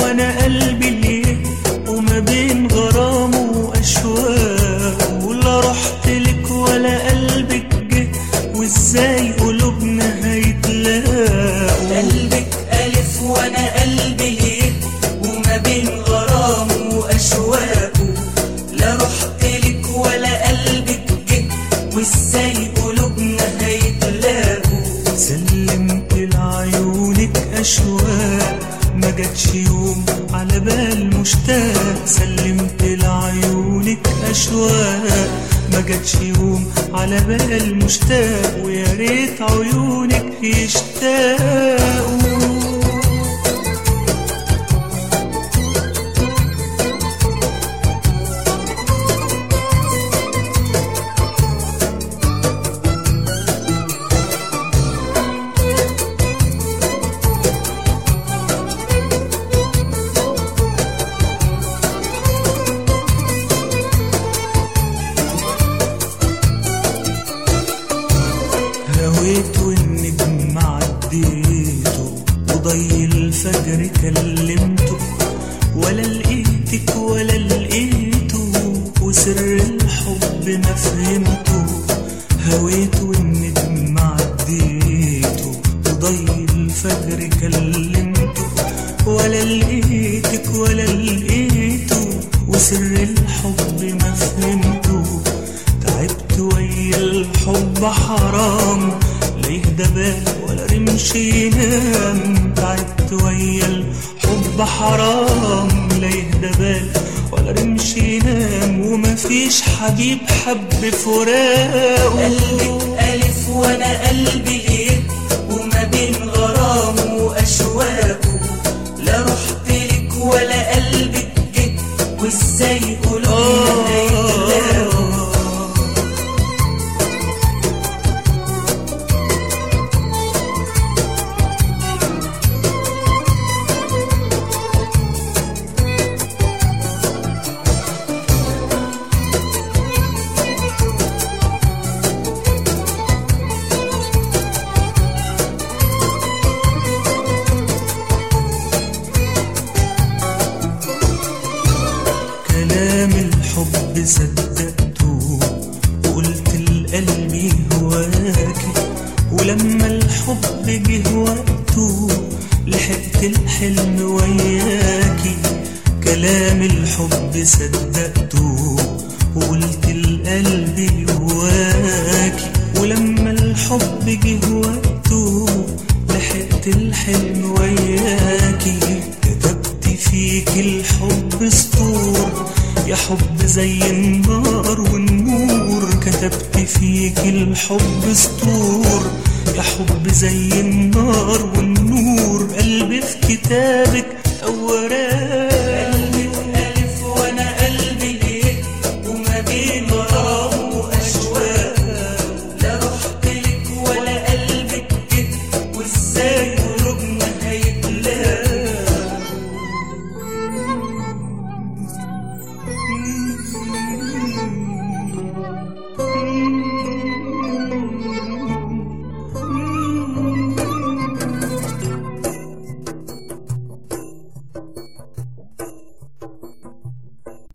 وانا قلبي ليه وما بين غرام واشواق، ولا رحت لك ولا قلبك جه، وازاي قلوبنا هيتلاقوا. قلبك ألف وانا قلبي ليه وما بين غرام واشواقه، لا رحت لك ولا قلبك جه، وازاي قلوبنا هيتلاقوا. سلمت لعيونك اشواق ما جاتش يوم على بال مشتاق، سلمت لعيونك اشواق ما جاتش يوم على بال مشتاق، ويا ريت عيونك يشتاقوا. هويت والنجم عديته وضي الفجر كلمته، ولا لقيتك ولا لقيته، وسر الحب ما فهمته. هويت والنجم عديته وضي الفجر كلمته، ولا لقيتك ولا لقيته، وسر الحب ما فهمته. تعبت ويا الحب حرام، لا يهدى بال ولا رمش ينام. تعبت ويا الحب حرام، لا يهدى بال ولا رمش ينام، ومفيش حبيب حب فراقه. قلبك ألف وانا قلبي ليه وما بين غرام واشواقه، لا رحت لك ولا قلبك جه، وازاي قلوبنا هيتلاقوا. كلام الحب صدقته وقلت لقلبي هواكي، ولما الحب جه وقته لحقت الحلم وياكي. كلام الحب صدقته وقلت لقلبي هواكي، ولما الحب جه وقته لحقت الحلم وياكي. كتبت فيك الحب سطور يا حب زي النار والنور، كتبت فيك الحب سطور يا حب زي النار والنور. قلبي في كتابك أوراق